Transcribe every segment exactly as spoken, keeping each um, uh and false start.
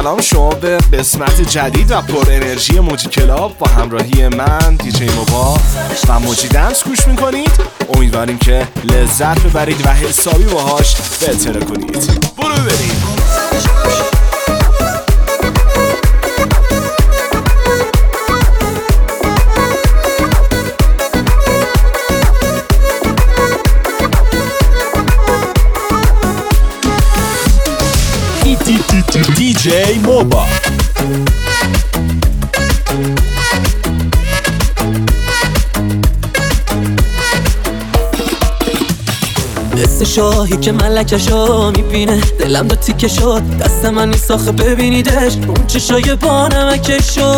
سلام شما به قسمت جدید و پر انرژی موجی کلاب با همراهی من دیجی موبا و موجی دنس گوش میکنید. امیدواریم که لذت ببرید و حسابی باهاش بهتره کنید. برو بریم. دیجی موبا دست شاهی که ملکشو میبینه دلم دو تیکه شد، دست من نیست آخه ببینیدش اون چشای با نمکشو.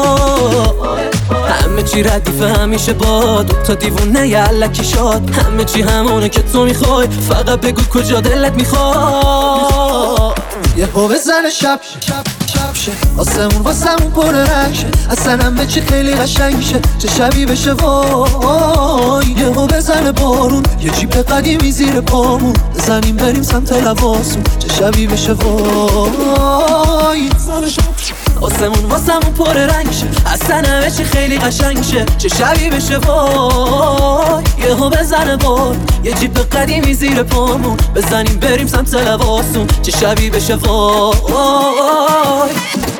همه چی ردیفه همیشه با دو تا دیوونه یلکی شد، همه چی همونه که تو میخوای، فقط بگو کجا دلت میخواد. یه هو بزن شب شب شب شه، آسمون واسمون پر رنگ شه، اصلا همه چی خیلی قشنگ شه، چه شبی بشه وای. یه هو بزن بارون، یه جیب قدیمی زیر پامون، بزنیم بریم سمت لباسون، چه شبی بشه وای. آسمون واسمون پر رنگ شه، اصلا همه چی خیلی قشنگ شه، چه شبی بشه وای. یه هو بزن بار، یه جیب قدیمی زیر پامون، بزنیم بریم سمت لباسون، چه شبی بشه وای.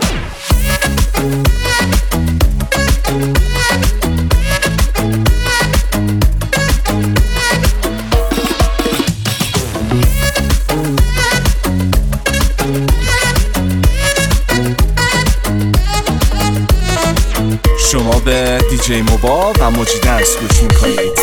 شما به دیجی موبا و موجی دنس گوش میکنید.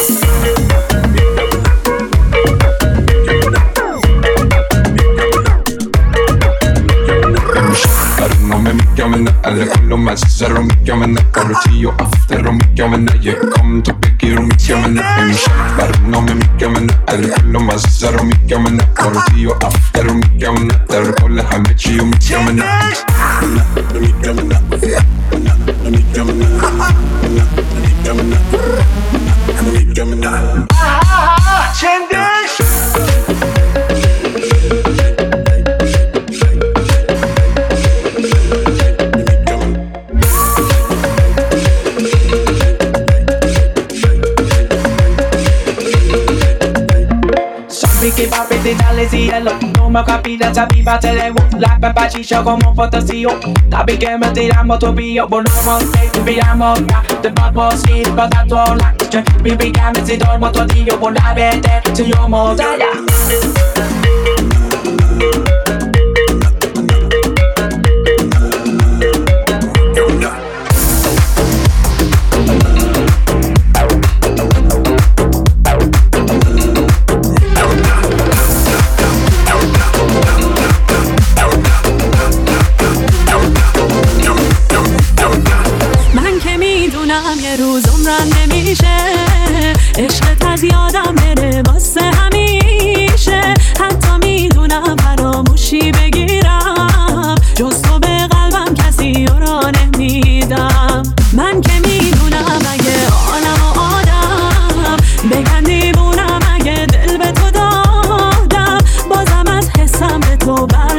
No me mica me na alle quello ma zero mica me na carotio after mica me na ye come to pick you mica me na but no me mica me na alle quello ma zero mica me na carotio after mica me na ter colle hamici mica me na mica me na mica me na mica me na mica me na ah chendesh. Que papi te dale cielo, no me capita, sabiva te debo, la papachilla como fantasía, sabi que me tiramos tu pillo, volvamos, te pillamos, ya, te vamos a ir para toda la noche, baby, que me si dormo tu tío, por la vete, si yo montaña. عشقت از یادم بره واسه همیشه، حتی میدونم فراموشی بگیرم، جز تو به قلبم کسی را نمیدم. من که میدونم اگه عالم و آدم بگن دیوونم، اگه دل به تو دادم بازم از حسم به تو بر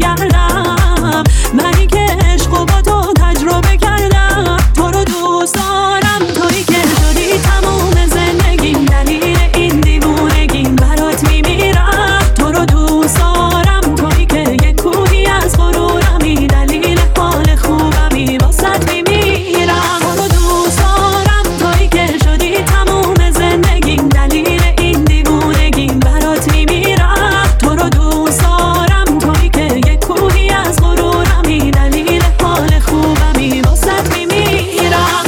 نمیگردم. منی که عشق و با تو تجربه کردم، تو رو دوست دارم، تویی که شدی تموم زندگیم، دلیل این دیوونگیم برات میمیرم. تو رو دوست دارم، تویی که یک کوهی از غرورمی، دلیل حال خوبمی واسط میمیرم. تو رو دوست دارم، تویی که شدی تموم زندگیم، دلیل این دیوونگیم برات میمیرم. تو رو دوست دارم، تویی که یک کوهی از غرورمی، دلیل حال خوبمی واسط میمیرم.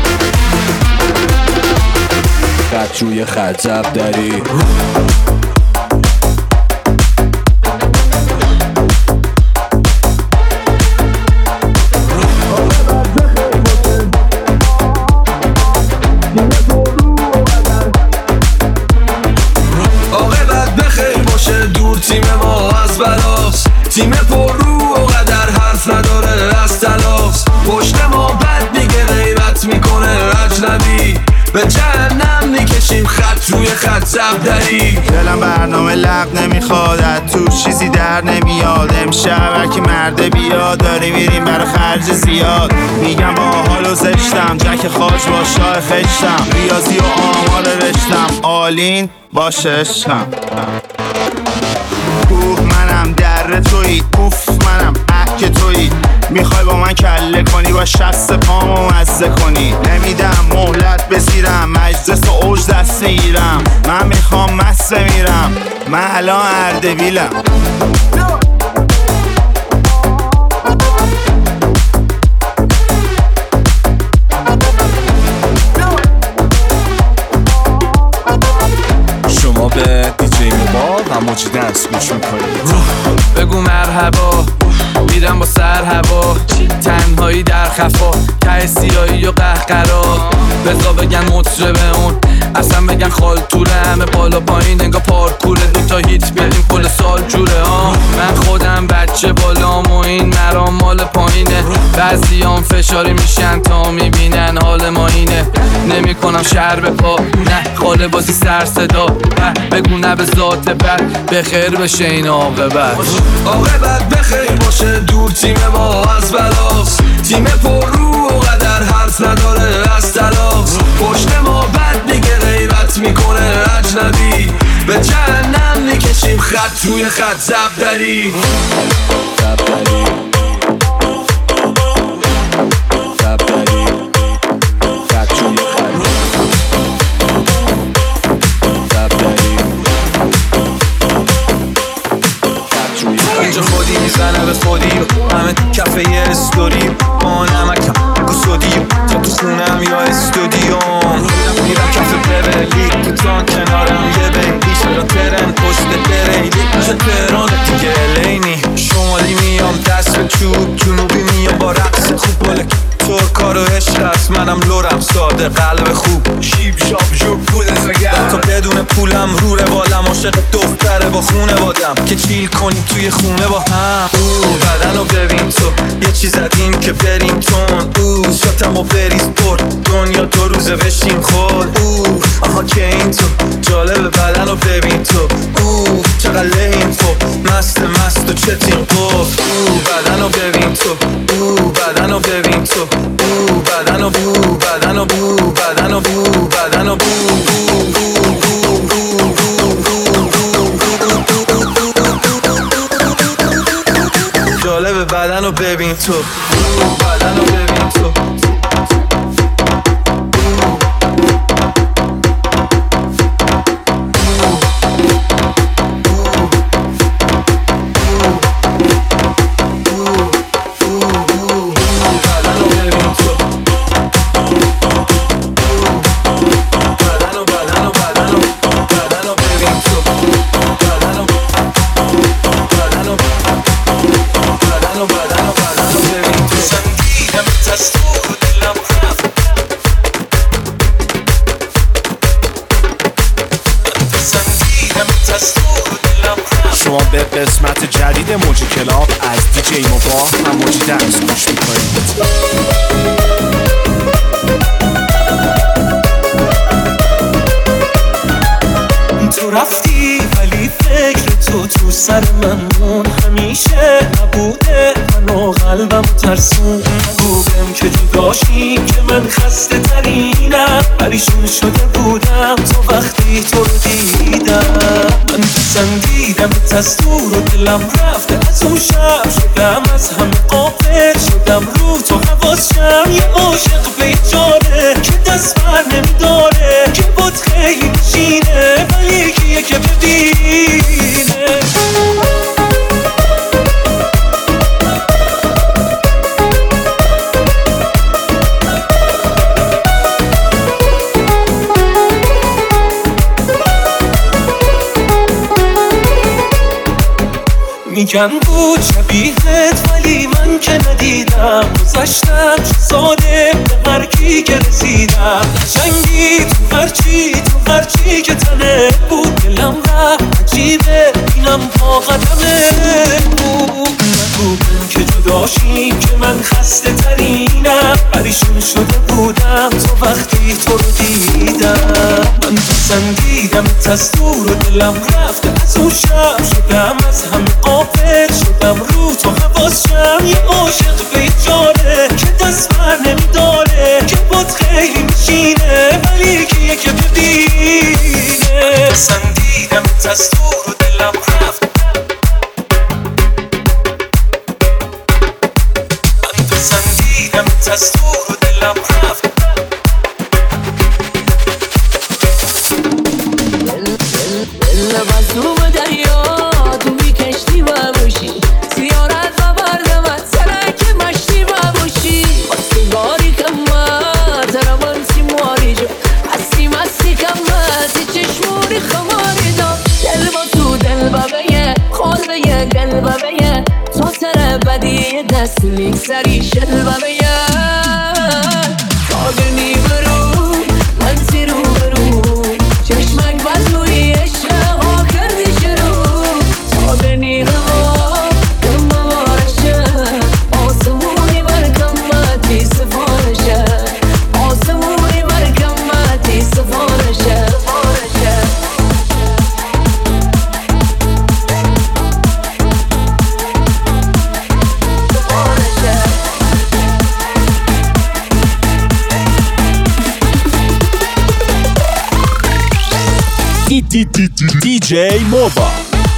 خط روی خط زب داری زبدری. دلم برنامه لق نمیخواد، از تو چیزی در نمیاد. امشب هرکی مرده بیاد، داری میریم برای خرج زیاد. میگم با حال و زشتم، جک خاج با شاه خشتم. ریاضی و آمار رشتم، آلین باشه عشقم. اوه منم در تویی، اوف منم احک تویی. میخوای با من کله کنی، با شست پامو مزه کنی. نمیدم مهلت بزیرم، مجلس و اوج دست میگیرم. من میخوام مست میرم، من الان اردبیلم. شما به دیجی موبا و موجی دنس گوش میکنید. بگو مرحبا، میرم با سر هوا. تنهایی در خفا، ته سیاهی و قهقرا. بزا بگن مطربه اون، اصلا بگن خالتوره. همه بالا پایین انگا پارکوره، دوتا هیت بیاریم کل سال جوره ها. من خودم بچه بالام و این مرام مال پایینه. بعضیام فشاری میشن تا میبینن حال ما اینه. نمی کنم شهر به پا، نه خاله بازی سر صدا. بگو نه به ذات بد، بخیر بشه این عاقبت. عاقبت بخیر باشه، دور تیم ما از بلاس. تیم پر رو و قدر حرف نداره از تلاس. پشت ما بد میگه غیبت میکنه اجنبی. به جهنم میکشیم خط روی خط زبدری. زبدری زبدری خط روی خط زبدری. اینجا خودی میزنه به خودی، همه کفه یه استوری. با نمکم بگو سودی، تا تو خونم یا استودیوم. میرم کف ببلی، تو کنارم یه بیلی. چرا ترن پشت بریلی، چه تهران دیگه لینی. شمالی میام دست به چوب، جنوبی میام با رقص خوب. بله ترکا رو عشق است، منم لورم ساده قلب خوب. شیب شاب جوب پول زگر، تا بدون پولم رو روالم. عاشق دختره با خونه بادم، که چیل کنیم توی خونه با هم. او بدن رو ببین تو، یه چیز زدیم که بریم تون. او شاتم و بریز برد، دنیا دو روزه بشیم خود. او آها که این تو، جالب بدن رو ببین تو. او چقدر لحیم خوب، مست مست و چتیم گفت. او بدن رو ببین تو، او بدن رو ببین تو. او بدن رو بو بدن رو بو بدن رو بو بدن رو بو. جالب بدن رو ببین تو، بدن رو ببین تو. شما به قسمت جدید موجی کلاب از دیجی موبا و موجی دنس گوش میکنید. تو رفتی ولی فکر تو تو سر من مون. همیشه نبوده منو قلبم ترسون. نبودم که جداشیم که من خسته ترینم. پریشون شده بودم تو وقتی تو رو دیدم. من پسندیدم از تو رو دلم رفته از اون شب. شدم از همه قافل شدم رو تو حواسم. یه عاشق بیچاره که دست بر نمیداره. که بود خیلی نشینه ولی کیه که ببینه. میگن بود شبیهت ولی من که ندیدم. گذشتم ساده به هر کی که رسیدم. قشنگی تو هرچی تو هرچی که تنه بود. دلم رفت عجیبه اینم با قدمه بود. بگو که جداشیم که من خسته ترینم پریشون شده بودم تو وقتی تو رو دیدم من پسندیدم از دور و دلم رفت از اون شب شدم از همه غافل شدم رو تو حواسشم یه عاشق بیچاره که دست بر نمیداره که بود خیلی میشینه ولی کیه که ببینه پسندیدم از دور و دلم رفت من پسندیدم از دور و دلم رفت لباس رو به دریا تو بی کشتی باشی زیارت و بردمت سرک مشتی باشی با سیگاری کمت روان سی ماری جو هستی مستی کمت چشموری خماری دار دل با تو دل بابیه خور بیه گل بابیه تو سر بدی دست لیک سری شل بابیه کاغنی برو من سی رو برو چشمک بزوی عشق ها کردی شروع تا بنی هوا کم بارشه آسمونی برکمتی سفارشه آسمونی برکمتی سفارشه دی جی موبا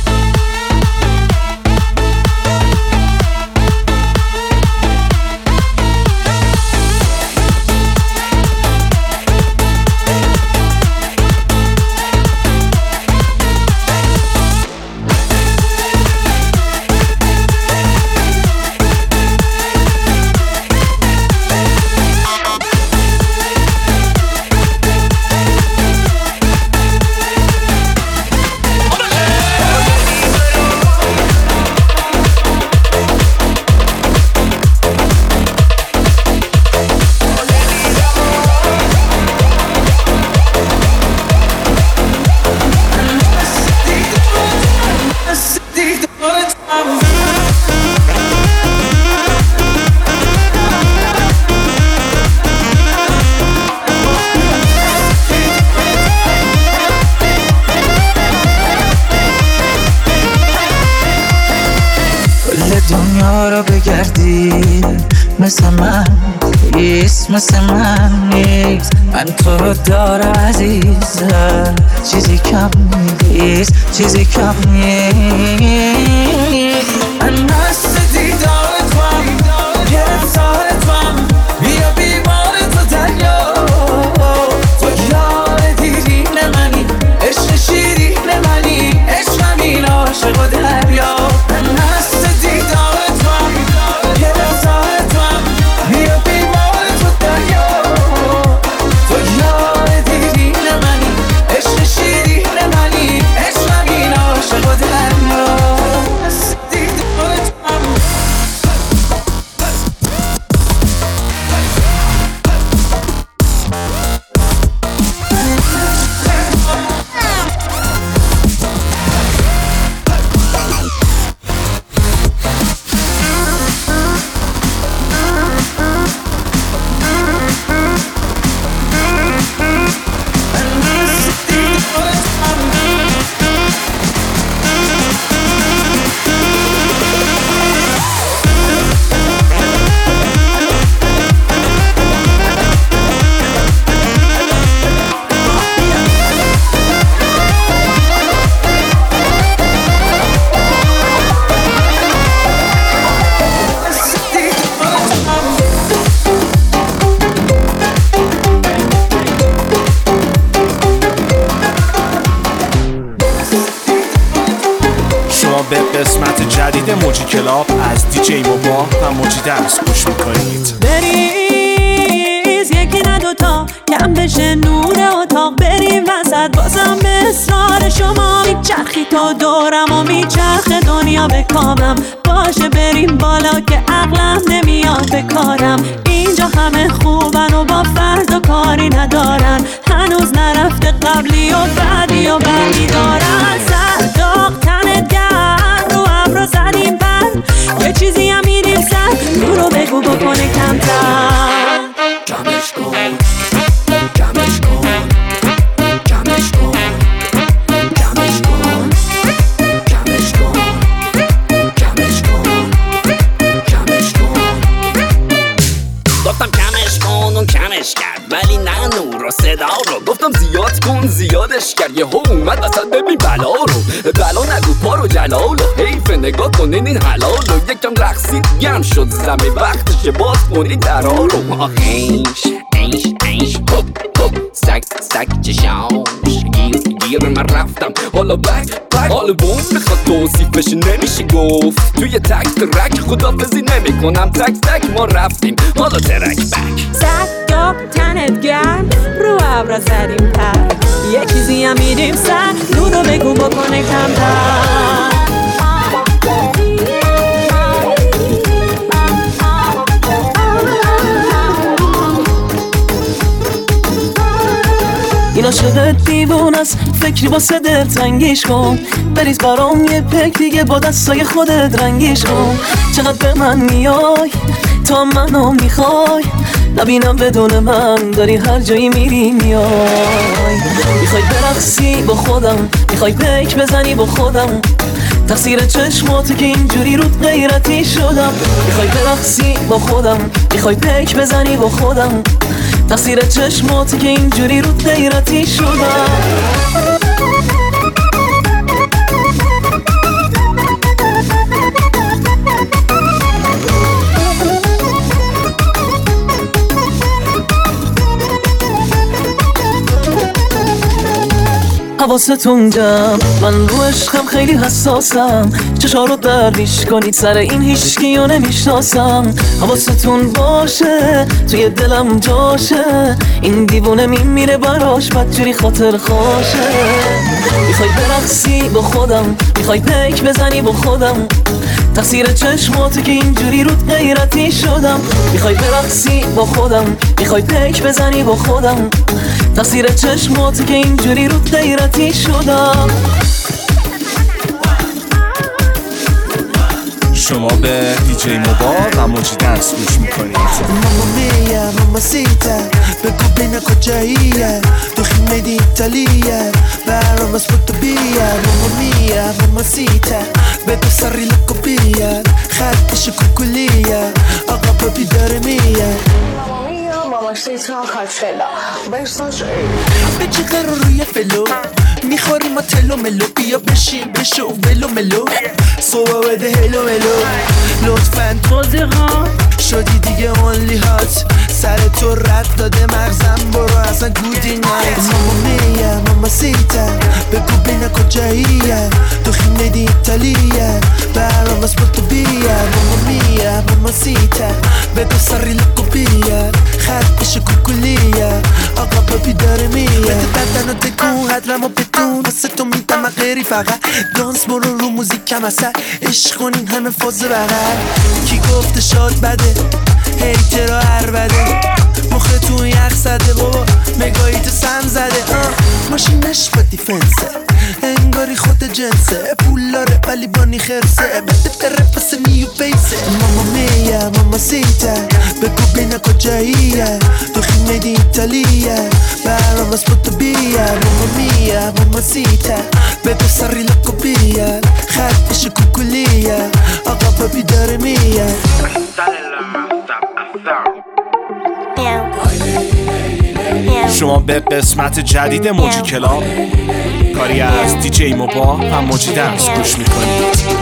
دنیا رو بگردی مثل من نیست مثل من نیست من تو رو دارم عزیزم چیزی کم نیست چیزی کم نیست من مست دیدار توام گرفتار توام بیا بیمار تو دریا تو یار دیرین منی عشق شیرین منی عشقم عاشق و دریا من مست دیدار توام گرفتار توام بیا بیمار تو دریا تو یار دیرین منی عشق شیرین منی عشقم عاشق و دریا مست دیدار توام به قسمت جدید موجی کلاب از دی جی موبا و موجی دنس گوش میکنید. بریز یکی نه دوتا کم بشه نور اتاق بریم وسط بازم به اصرار شما میچرخی تا دورم و میچرخ دنیا به کامم باشه بریم بالا که عقلم نمیاد به کارم اینجا همه خوبن و با فرض و کاری ندارن هنوز نرفته قبلی و بعدی و بعدی دارن سر داغ تنت گرم رو ابرو زدیم بر یه چیزی ولی نه نور و صدا رو. گفتم زیاد کن زیادش کرد یه ها اومد وسط ببین بلا رو. بلا نگو پارو جلالو حیف نگاه کنین این حلالو. یکم رقصید گرم شد زمین وقتشه باز کنید درها رو. اینش اینش اینش هپ هپ سک سک چشاش گیر گیر من رفتم حالا بک بک آلبوم میخواد توصیفش نمیشه گفت. توی تک ترک خدافزی نمی کنم تک تک ما رفتیم حالا ترک بک. سگا تنت گرم رو ابرا زدیم پر یه چیزی هم میدیم سر نور رو بگو بکنه کمتر. این عاشقت دیوون است فکری واسه دلتنگیش کن. بریز برام یه پک دیگه با دستای خودت رنگیش کن. چقدر به من میای تا منو میخوای نبینم بدون من داری هر جایی میری میای. میخوای برقصی با خودم میخوای پک بزنی با خودم تقصیر چشماتو که اینجوری رود غیرتی شدم. میخوای برقصی با خودم میخوای پک بزنی با خودم تقصیر چشماتو که اینجوری رود غیرتی شدم. حواستون جمع من رو عشقم خیلی حساسم. چشا رو درویش کنید سر این هیچکیو نمیشناسم. حواستون باشه توی دلم جاشه این دیوونه میمیره براش بدجوری خاطر خوشه. میخوای برقصی با خودم میخوای پک بزنی با خودم تقصیر چشماتو که اینجوری رود غیرتی شدم. میخوای برقصی با خودم میخوای پک بزنی با خودم تقصیر چشماتو که اینجوری رود غیرتی شدم. شما به دیجی موبا و موجی دنس گوش میکنید. ماما میا ماما سیتا بگو بین کجاییه تو خیمه ایتالیه برام اسپوتو بیا. ماما میا ماما سیتا بگو سری لکو بیا خطش کوکولیه آقا بابی داره میه. ماما سیتا کارفلا برساش به چه قرار روی فلو میخوری ما تلو ملو بیا بشین بشو ولو ملو صبح بده هلو ملو لطفاً توضیح ها شدی دیگه اونلی هات سر تو رد داده مغزم برو اصلا گودی نایت. ماما میا ماما سیتا بگو بین کجاییه تو خیمه ایتالیه برام اسپوتو بیا. ماما میا ماما سیتا بگو سری لکو بیا خطش کوکولیه آقا بابی داره میه. بده بدن و تکون قدرم و بدون واسه تو میدم غیری فقط دانس برو رو موزیکم اصلا عشق کنین همه فاز بغل. کی گفته شاد بده هیترا هر بده مخه تو یخ زده بابا مگایی تو سم زده. آه ماشینش با دیفنسه انگاری خود جنسه پولاره ولی بانی خرسه بده بره پس نیو بیسه. ماما میا ماما سیتا بگو بین کجاییه تو خیمه ایتالیه برام اسپوتو بیا. ماما میا ماما سیتا بگو سری لکو بیا خطش کوکولیه آقا بابی داره میه. شما به قسمت جدید موجی کلاب کاری از دیجی موبا و موجی دنس گوش میکنید.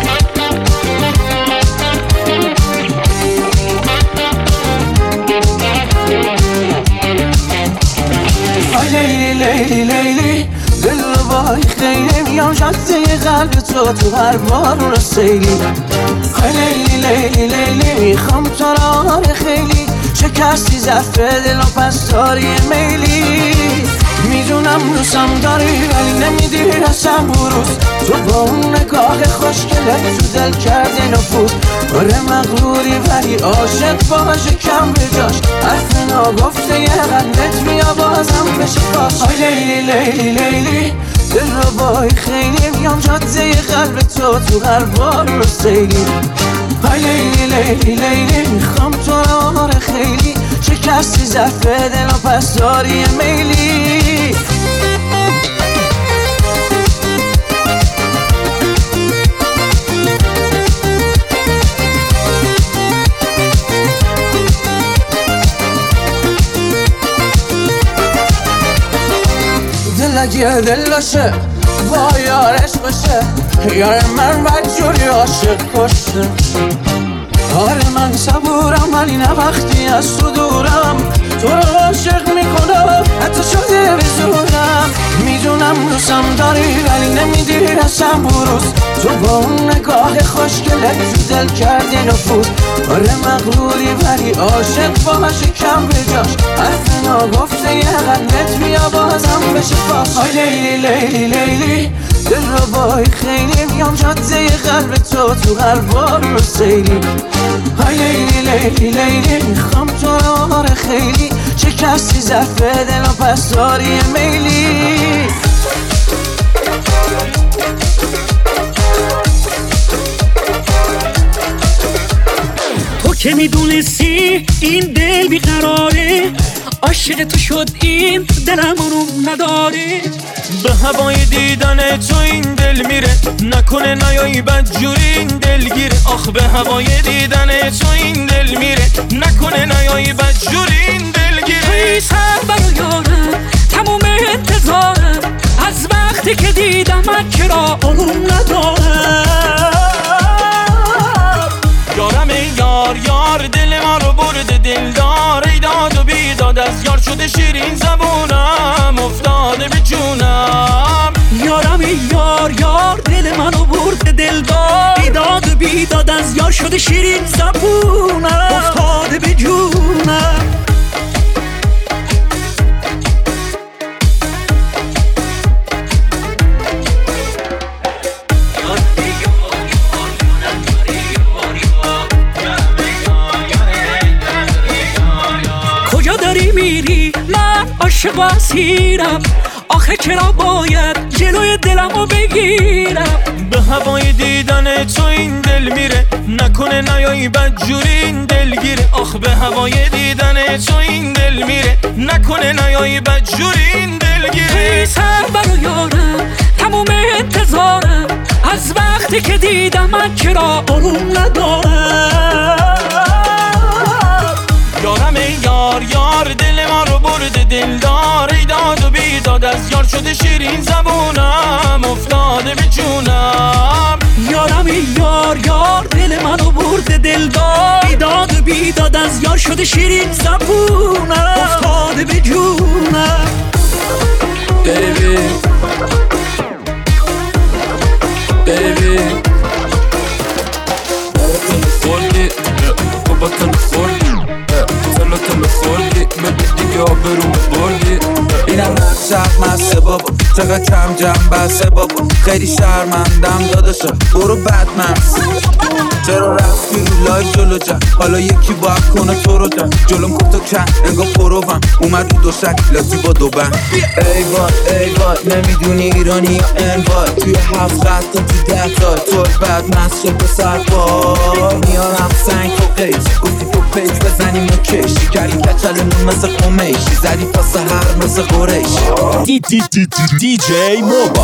لیلی لیلی لیلی دل رو بای خیلی میام شده قلب تو تو هر بارون سیلی. لیلی لیلی لیلی میخوام تو را خیلی شکستی زفه دل و پس داری میلی. میدونم دوستم داری ولی نمیدی رسم بروز تو با اون نگاه خوشگلت تو دل کرده نفوذ. آره مغروری ولی عاشق باشه کم به جاش حرف ناگفته یه قلبت میا بازم بشه پاس. آی لیلی لیلی لیلی دل رو بای خیلی میام جاده قلب تو تو هر بار رو سیلی. آی لیلی لیلی لیلی میخوام تو رو خیلی شکستی زفه دل و پس داری میلی. اگه دل باشه با یارش باشه، یار من بدجوری عاشق کشه. آره من صبورم ولی نه وقتی از تو دورم، تو رو عاشق میکنم حتی شده بزورم. میدونم دوستم داری ولی نمیدی اصلا بروز، تو با اون نگاه خوشگلت تو دل کردی نفوذ. آره مغروری ولی عاشق باشه کم بجاش، حرف ناگفته یه قلبت بیا بازم بشه فاش. آی لیلی لیلی لیلی دل رو بای خیلی میام جاده قلب تو تو قلبار رو سیلی. آی لیلی لیلی لیلی میخوام تو رو آره خیلی، چه کسی ظرف دل و پس داری میلی. تو که میدونستی این دل بیقراره، عاشق تو شد این دلم رو نداره. به هوای دیدن تو این دل میره، نکنه نیایی بدجوری این دل گیره. آخ به هوای دیدن تو این دل میره، نکنه نیایی بدجوری این دل گیره. توی سر برو یارم تموم انتظارم، از وقتی که دیدم من چرا آروم ندارم. یارم ای یار یار دل ما رو برده دلدار، ای داد و بیداد از یار شده شیرین زبونم افتاده به جونم. یارم ای یار یار دل منو برده دلدار، بیداد و بیداد از یار شده شیرین زبونم افتاده به جونم. کجا داری میری من عاشق و اسیرم، آخه چرا باید جلوی دلمو بگیرم. به هوای دیدن تو این دل میره، نکنه نیایی بدجوری این دل گیره. آخ به هوای دیدن تو این دل میره، نکنه نیایی بدجوری این دل گیره. توی سر برو یارم تموم انتظارم، از وقتی که دیدم من چرا آروم ندارم. یارم ای یار یار دل ما رو برده دلدار، ای داد و بیداد از یار شده شیرین زبونم افتاده به جونم. یارم ای یار یار دل منو برده دلدار، بیداد و بیداد از یار شده شیرین زبونم افتاده به جونم. Baby Baby خوردی بابا تن خوردی تلو تلو خوردی ببی دیگه آبروم بردی. اینم نقشت مسته بابا، چقدر کم جمع بسته بابا، خیلی شرمندم داداشا برو بدمست. چرا رفتی رو لایف جلو جن، حالا یکی باید کنه تو رو جن. جلوم کن تو کن انگاه پروفم اومد رو دوشک لاتی با دو بند. ای وای ای وای نمیدونی ایرانی یا انوای، توی هفت قطع تو ده تا تو بدمست شد پسر بار. میارم سنگ تو قیش گفتی تو پیج بزنیم و کشی کردیم کچلمون مثل قمیشی، زدی تا سهر مثل قریش. دی دی دی دی دی جی موبا.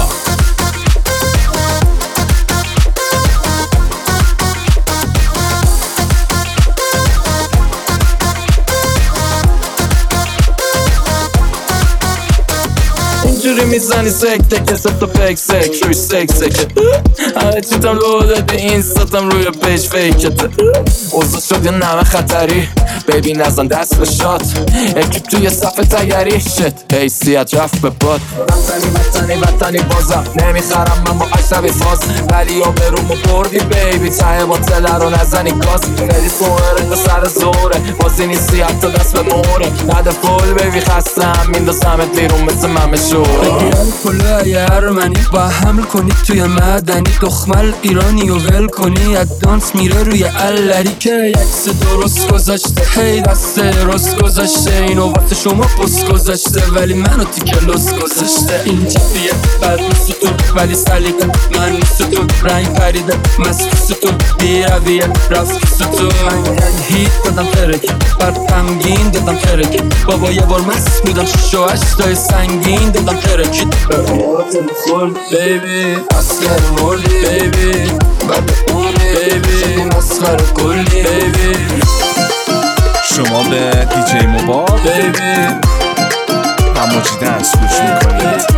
اینجوری میزنی سکته که سه تا پیک سک روی سک سکه، همه چیتم لو دادی اینستاتم روی پیج فیکته. اوضاع شد یه نمه خطری بیبی نزن دست به شات، اکیب توی صفحه تگری شت حیثیت رفت به باد. وطنی وطنی وطنی بازم نمیخرم من با عشبی فاز، ولی آبرومو بردی بیبی ته باطله رو نزنی گاز. خیلی سوهر انگا سر زوره بازی نیستی حتی دست به موره، نده فول بیبی خستم میندازمت بیرون مثل ممه شوره. ایران کلاه یه ارمنی با حمل کنی توی مدنی، دخمل ایرانی و ول کنی ادانس میره روی علری که یکس درست گذاشته، هی دست درست گذاشته، اینو واسه شما پس گذاشته ولی منو تیکه لس گذاشته. این چپیه بد نیست تو ولی سلیقه من نیست تو، رنگ پریده مسکوس تو بی رویه رفت کس تو. من هیت دادم ترکه بر تمگین دادم ترکه، بابا یه بار مست بودم شش و هشتای سنگین دادم ترکه. باتم خورد بیبی اسکر موردی بیبی بعد اونی بیبی مسخر کلی بیبی. شما به دی جی موبا بیبی و موجی دنس گوش میکنید.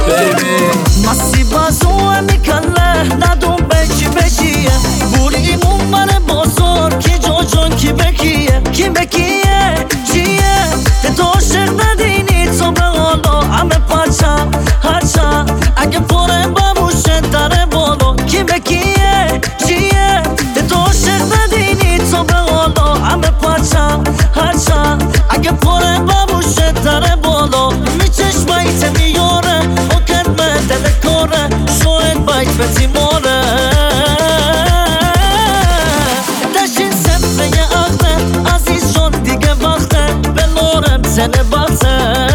baby مسی بازو میکنه ندون بکی بکیه بوریمون من بازار کی جو جون کی بکیه کی بکیه چیه ده تو عاشق ندینی تو به حالا همه پرچم هرچم اگه پره ببوشه دره بالا کی بکیه چیه ده تو عاشق ندینی تو به حالا همه پرچم هرچم اگه پره ببوشه دره بالا میچشمایت میاره و کدمه دل کاره شاید باید بتی ماره دشین سفره اخته عزیز شد دیگه وقته به نورم زنه بخته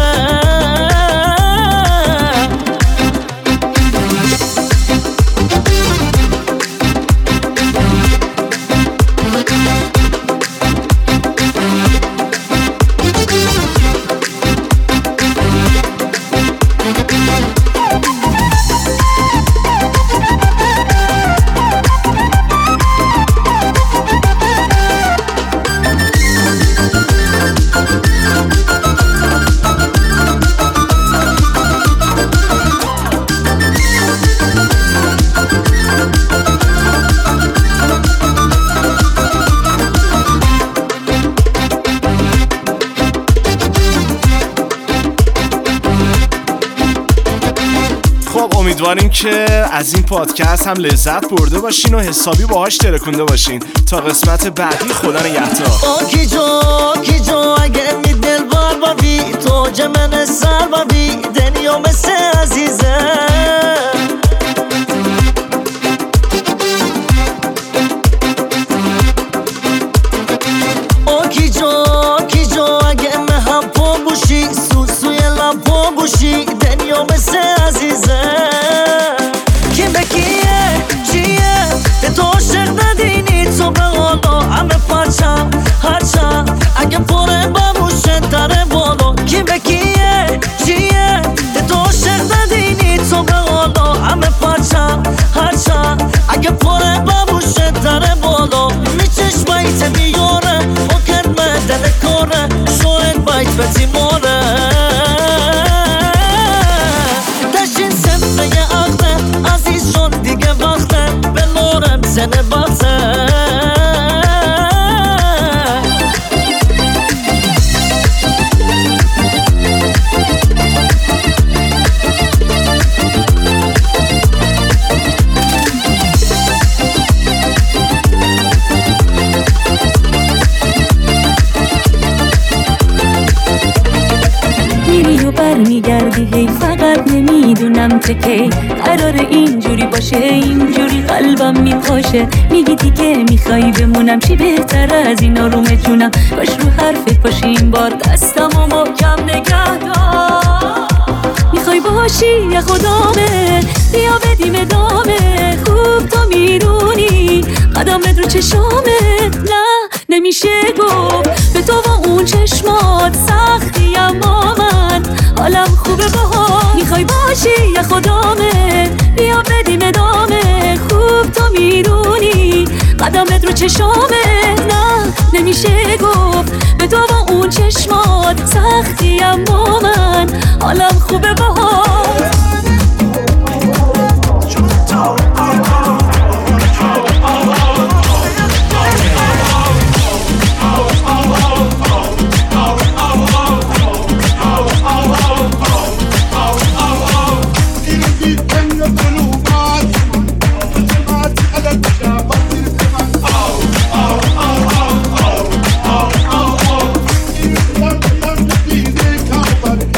امیدواریم که از این پادکست هم لذت برده باشین و حسابی باهاش ترکونده باشین. تا قسمت بعدی خدا نگهدار. آکی جو آکی جو اگه می دل بار بابی تو جمن سر بابی دنیا مثل عزیزه آکی جو آکی جو اگه مهم پا بوشی سو سوی لب پا بوشی دنیا مثل عزیزه کی بکیه چیه ده تو عاشق ندینی تو به حالا همه پرچم هرچم اگه پره ببوشه دره بالا کی بکیه چیه ده تو عاشق ندینی تو به حالا همه پرچم هرچم اگه پره ببوشه دره بالا میچشمایت میاره و کدمه دل کاره شاید باید بتی ماره دشین سفره اخته عزیز شد دیگه وقته به نورم زنه بخته میری و بر میگردی هی فقط نمیدونم چه کی قرار اینجوری باشه اینجوری قلبم میپاشه میگی دیگه میخوای بمونم چی بهتر از این آروم جونم باش رو حرفت باشی این بار دستم و محکم نگه دار میخوای باشی یا خدامه بیا بدیم ادامه خوب تو میدونی قدمت رو چشامه نه نمیشه گفت به تو و اون چشمات سختی اما من حالم خوبه باها میخوای باشی یا خدامه بیا بدیم ادامه خوب تو میدونی قدمت رو چشامه نه نمیشه گفت به تو و اون چشمات سختی اما من حالم خوبه باها Everybody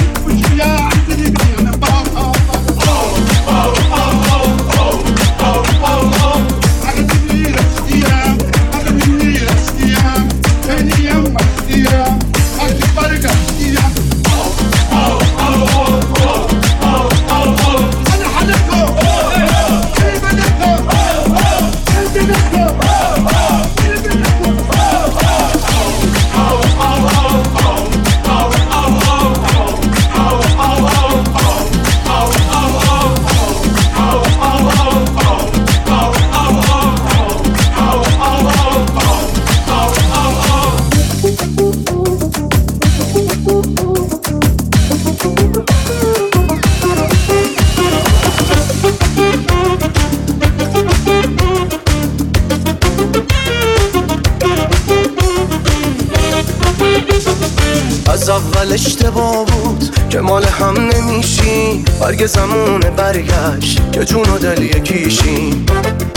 هوا بود که مال هم نمیشیم، برگ زمون برگشت که جون و دل یکیشیم.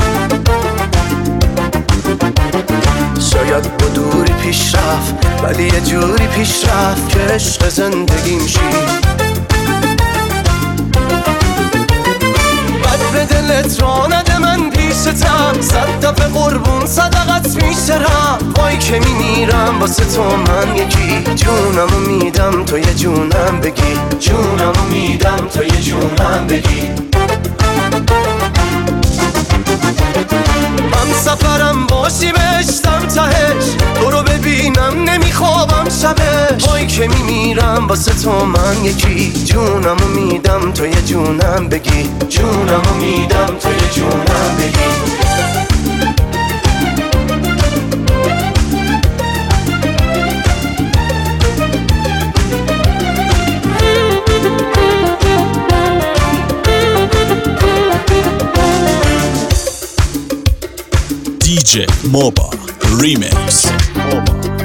شاید با دوری پیش رفت ولی یه جوری پیش رفت که عشق زندگیم شید. بد به دلت را نده من پیشتم، صد دفعه قربون صدقت میشرم. وای که میمیرم واسه تو من یکی، جونمو میدم تو یه جونم بگی، جونمو میدم تو یه جونم بگی. من سفرم باشی بهشتم تهش، تو رو ببینم نمیخوابم شبش. وای که میمیرم واسه تو من یکی، جونمو میدم تو یه جونم بگی، جونمو میدم تو یه جونم بگی. دی جی موبا ریمیکس.